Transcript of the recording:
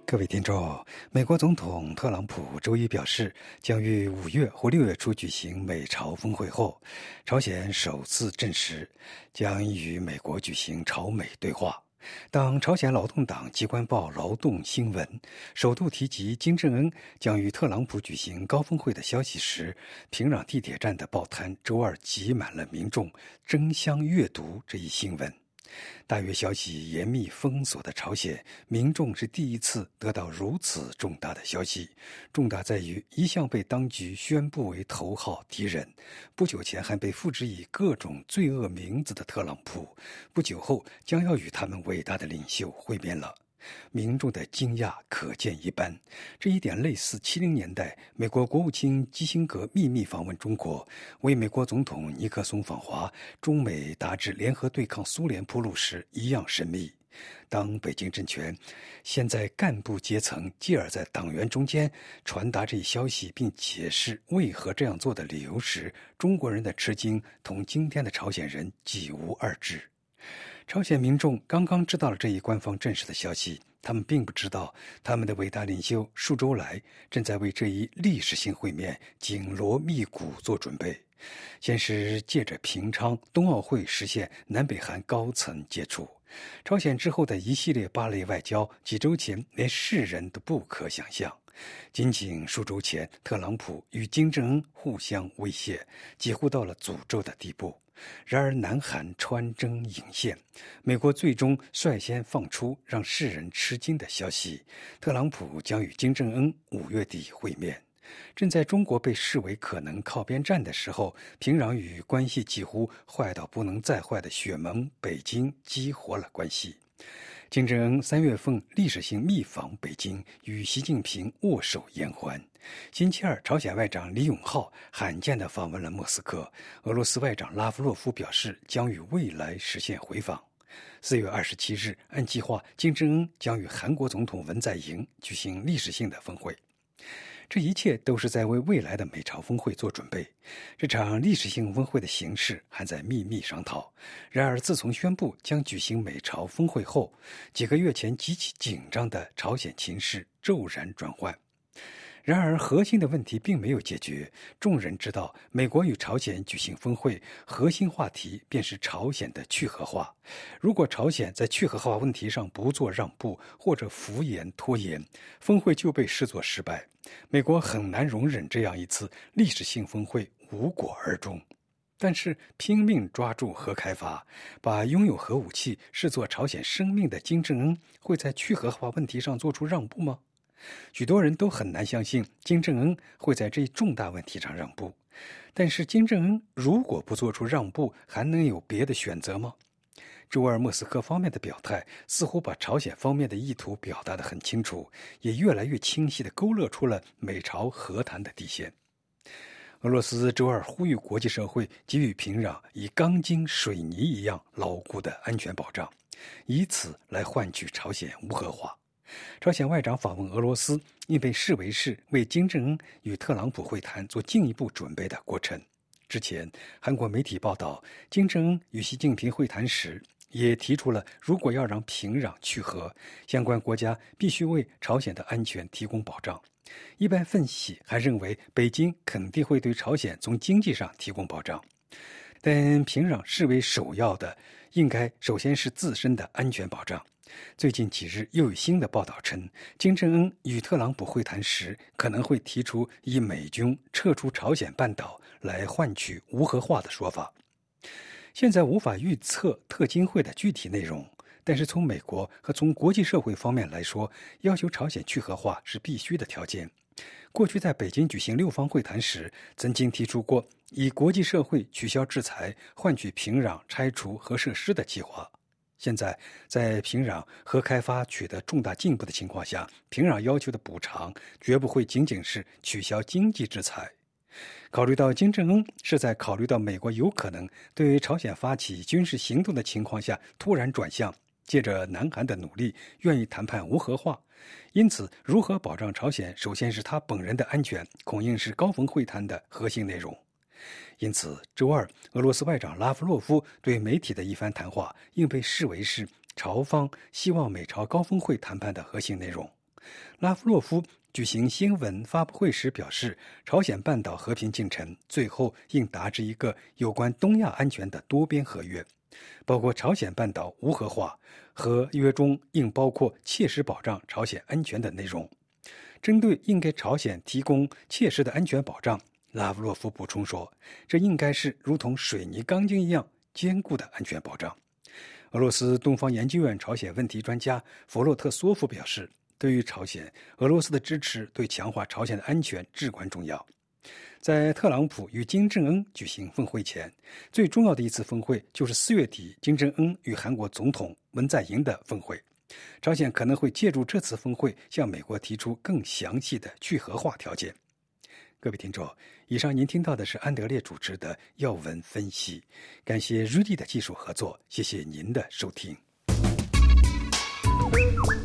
各位听众，美国总统特朗普周一表示，将于5月或6月初举行美朝峰会后，朝鲜首次证实将与美国举行朝美对话。当朝鲜劳动党机关报《劳动新闻》首度提及金正恩将与特朗普举行高峰会的消息时，平壤地铁站的报摊周二挤满了民众争相阅读这一新闻。大约消息严密封锁的朝鲜，民众是第一次得到如此重大的消息。重大在于，一向被当局宣布为头号敌人，不久前还被付之以各种罪恶名字的特朗普，不久后将要与他们伟大的领袖会面了。民众的惊讶可见一斑，这一点类似70年代美国国务卿基辛格秘密访问中国，为美国总统尼克松访华，中美达至联合对抗苏联铺路时一样神秘。当北京政权先在干部阶层，继而在党员中间传达这一消息，并解释为何这样做的理由时，中国人的吃惊同今天的朝鲜人几无二致。朝鲜民众刚刚知道了这一官方证实的消息，他们并不知道他们的伟大领袖数周来正在为这一历史性会面紧锣密鼓做准备。先是借着平昌冬奥会实现南北韩高层接触，朝鲜之后的一系列芭蕾外交，几周前连世人都不可想象。仅仅数周前，特朗普与金正恩互相威胁，几乎到了诅咒的地步。然而南韩穿针引线，美国最终率先放出让世人吃惊的消息，特朗普将与金正恩5月底会面。正在中国被视为可能靠边站的时候，平壤与关系几乎坏到不能再坏的雪盟北京激活了关系。金正恩3月份历史性密访北京，与习近平握手言欢。星期二，朝鲜外长李永浩罕见地访问了莫斯科。俄罗斯外长拉夫洛夫表示，将于未来实现回访。4月27日，按计划，金正恩将与韩国总统文在寅举行历史性的峰会。这一切都是在为未来的美朝峰会做准备。这场历史性峰会的形式还在秘密商讨。然而，自从宣布将举行美朝峰会后，几个月前极其紧张的朝鲜情势骤然转换。然而，核心的问题并没有解决。众人知道，美国与朝鲜举行峰会，核心话题便是朝鲜的去核化。如果朝鲜在去核化问题上不做让步，或者敷衍拖延，峰会就被视作失败。美国很难容忍这样一次历史性峰会无果而终。但是，拼命抓住核开发，把拥有核武器视作朝鲜生命的金正恩，会在去核化问题上做出让步吗？许多人都很难相信金正恩会在这一重大问题上让步。但是金正恩如果不做出让步，还能有别的选择吗？周二，莫斯科方面的表态似乎把朝鲜方面的意图表达得很清楚，也越来越清晰地勾勒出了美朝和谈的底线。俄罗斯周二呼吁国际社会给予平壤以钢筋水泥一样牢固的安全保障，以此来换取朝鲜无核化。朝鲜外长访问俄罗斯，亦被视为是为金正恩与特朗普会谈做进一步准备的过程。之前，韩国媒体报道，金正恩与习近平会谈时，也提出了如果要让平壤去核，相关国家必须为朝鲜的安全提供保障。一般分析还认为，北京肯定会对朝鲜从经济上提供保障，但平壤视为首要的，应该首先是自身的安全保障。最近几日又有新的报道称，金正恩与特朗普会谈时可能会提出以美军撤出朝鲜半岛来换取无核化的说法。现在无法预测特金会的具体内容，但是从美国和从国际社会方面来说，要求朝鲜去核化是必须的条件。过去在北京举行6方会谈时，曾经提出过以国际社会取消制裁换取平壤拆除核设施的计划。现在，在平壤核开发取得重大进步的情况下，平壤要求的补偿绝不会仅仅是取消经济制裁。考虑到金正恩是在考虑到美国有可能对于朝鲜发起军事行动的情况下突然转向，借着南韩的努力愿意谈判无核化，因此如何保障朝鲜首先是他本人的安全，恐应是高峰会谈的核心内容。因此，周二，俄罗斯外长拉夫洛夫对媒体的一番谈话，应被视为是朝方希望美朝高峰会谈判的核心内容。 拉夫洛夫举行新闻发布会时表示，朝鲜半岛和平进程最后应达至一个有关东亚安全的多边合约，包括朝鲜半岛无核化，合约中应包括切实保障朝鲜安全的内容。针对应给朝鲜提供切实的安全保障，拉夫洛夫补充说，这应该是如同水泥钢筋一样坚固的安全保障。俄罗斯东方研究院朝鲜问题专家弗洛特索夫表示，对于朝鲜，俄罗斯的支持对强化朝鲜的安全至关重要。在特朗普与金正恩举行峰会前，最重要的一次峰会就是4月底金正恩与韩国总统文在寅的峰会。朝鲜可能会借助这次峰会向美国提出更详细的去核化条件。各位听众，以上您听到的是安德烈主持的要闻分析，感谢 Rudy 的技术合作，谢谢您的收听。